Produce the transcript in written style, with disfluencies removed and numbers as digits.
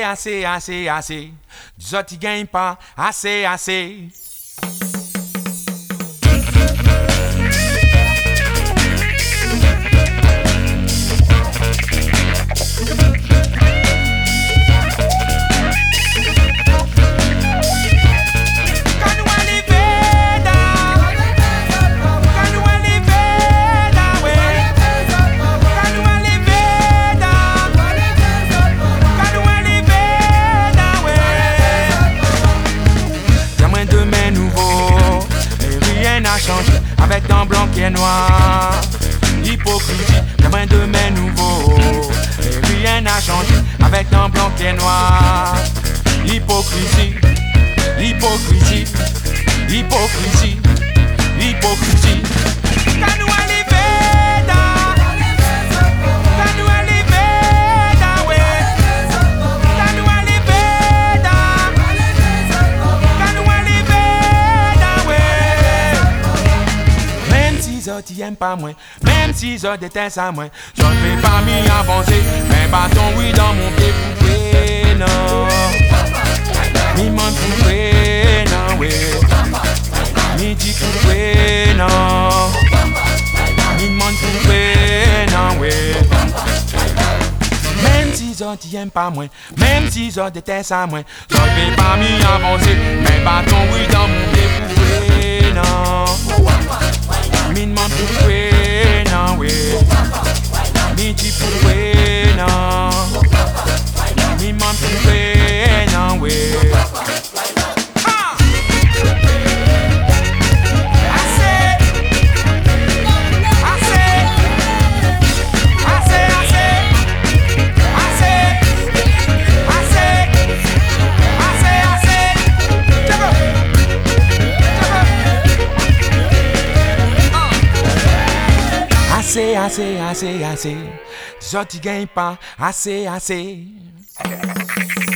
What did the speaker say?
assez. Dis autres qui gagnent pas, assez. Changer avec d'un blanc qui est noir. Hypocrisie, demain demain nouveau. Et rien n'a changé avec d'un blanc qui est noir. Hypocrisie. Ils aiment pas moins, même s'ils détestent à moi. Je ne vais pas m'y avancer, mais bâton oui dans mon pied poupée, non. Mi m'en poupée, non, oui. Mi dit poupée, non. Mi m'en poupée, non, oui. Même s'ils aiment pas moins, même s'ils détestent à moi. Je ne vais pas m'y avancer, mais bâton oui dans mon pied poupée, non. Min man poupée, non, oui. Mi dit poupée, non. Mi man poupée, non, oui. Assez. Dis autres qui gagnent pas, assez.